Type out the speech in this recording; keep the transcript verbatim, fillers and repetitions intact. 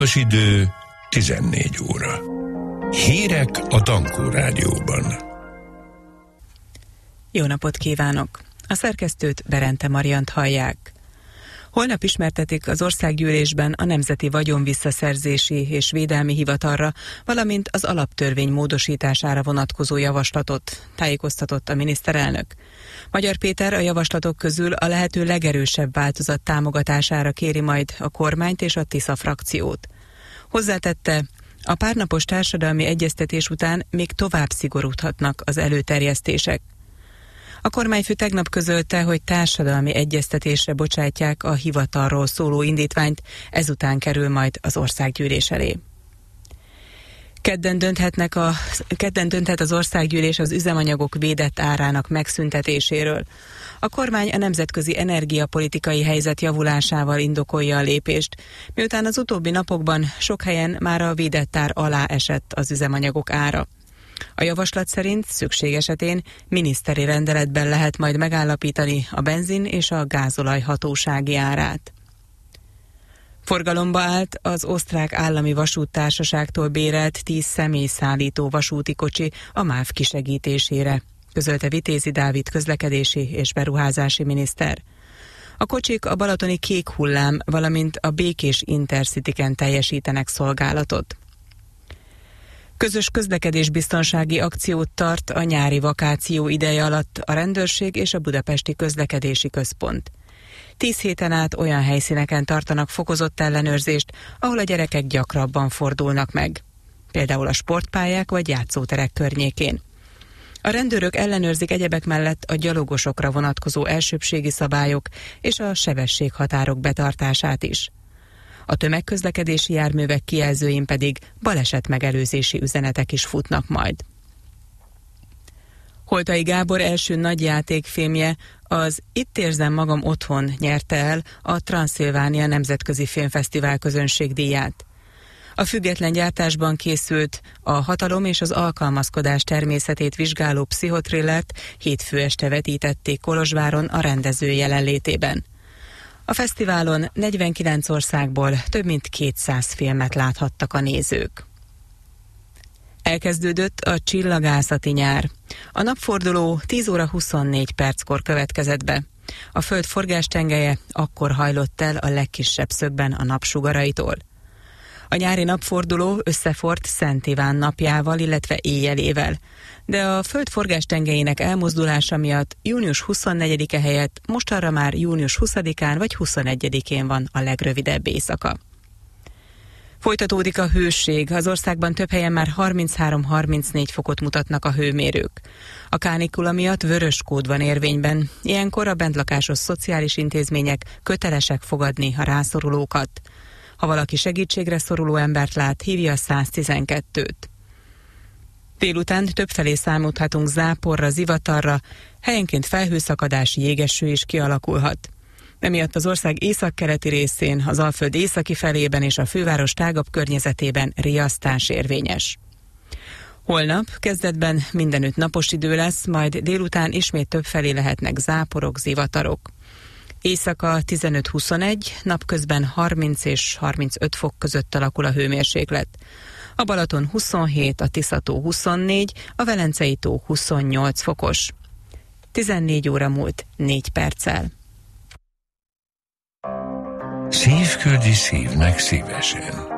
Az idő tizennégy óra. Hírek a Tankó Rádióban. Jó napot kívánok! A szerkesztőt, Berente Mariant hallják. Holnap ismertetik az országgyűlésben a Nemzeti Vagyonvisszaszerzési és Védelmi Hivatalra, valamint az alaptörvény módosítására vonatkozó javaslatot, tájékoztatott a miniszterelnök. Magyar Péter a javaslatok közül a lehető legerősebb változat támogatására kéri majd a kormányt és a Tisza frakciót. Hozzátette, a párnapos társadalmi egyeztetés után még tovább szigorodhatnak az előterjesztések. A kormányfő tegnap közölte, hogy társadalmi egyeztetésre bocsátják a hivatalról szóló indítványt, ezután kerül majd az országgyűlés elé. Kedden dönthetnek a, kedden dönthet az országgyűlés az üzemanyagok védett árának megszüntetéséről. A kormány a nemzetközi energiapolitikai helyzet javulásával indokolja a lépést, miután az utóbbi napokban sok helyen már a védett ár alá esett az üzemanyagok ára. A javaslat szerint szükség esetén miniszteri rendeletben lehet majd megállapítani a benzin és a gázolaj hatósági árát. Forgalomba állt az osztrák állami vasúttársaságtól bérelt tíz személyszállító vasúti kocsi a MÁV kisegítésére, közölte Vitézi Dávid közlekedési és beruházási miniszter. A kocsik a balatoni Kék Hullám, valamint a Békés Intercityken teljesítenek szolgálatot. Közös közlekedésbiztonsági akciót tart a nyári vakáció ideje alatt a rendőrség és a Budapesti Közlekedési Központ. Tíz héten át olyan helyszíneken tartanak fokozott ellenőrzést, ahol a gyerekek gyakrabban fordulnak meg, például a sportpályák vagy játszóterek környékén. A rendőrök ellenőrzik egyebek mellett a gyalogosokra vonatkozó elsőbbségi szabályok és a sebességhatárok betartását is. A tömegközlekedési járművek kijelzőin pedig balesetmegelőzési üzenetek is futnak majd. Holtai Gábor első nagyjátékfilmje, az Itt érzem magam otthon nyerte el a Transzilvánia Nemzetközi Filmfesztivál közönségdíját. A független gyártásban készült a hatalom és az alkalmazkodás természetét vizsgáló pszichotrillert hétfő este vetítették Kolozsváron a rendező jelenlétében. A fesztiválon negyvenkilenc országból több mint kétszáz filmet láthattak a nézők. Elkezdődött a csillagászati nyár. A napforduló tíz óra huszonnégy perckor következett be. A Föld forgástengelye akkor hajlott el a legkisebb szögben a napsugaraitól. A nyári napforduló összefort Szent Iván napjával, illetve éjjelével, de a Föld forgástengelyének elmozdulása miatt június huszonnegyedike helyett mostanra már június huszadikán vagy huszonegyedikén van a legrövidebb éjszaka. Folytatódik a hőség, az országban több helyen már harminchárom-harmincnégy fokot mutatnak a hőmérők. A kánikula miatt vörös kód van érvényben, ilyenkor a bentlakásos szociális intézmények kötelesek fogadni a rászorulókat. Ha valaki segítségre szoruló embert lát, hívja a száztizenkettőt. Délután többfelé számíthatunk záporra, zivatarra, helyenként felhőszakadás, jégeső is kialakulhat. Emiatt az ország északkeleti részén, az Alföld északi felében és a főváros tágabb környezetében riasztás érvényes. Holnap kezdetben mindenütt napos idő lesz, majd délután ismét többfelé lehetnek záporok, zivatarok. Éjszaka tizenöt-huszonegy, napközben harminc és harmincöt fok között alakul a hőmérséklet. A Balaton huszonhét, a Tisza-tó huszonnégy, a Velencei-tó huszonnyolc fokos. tizennégy óra múlt négy perccel. Szív küldi szívnek szívesen.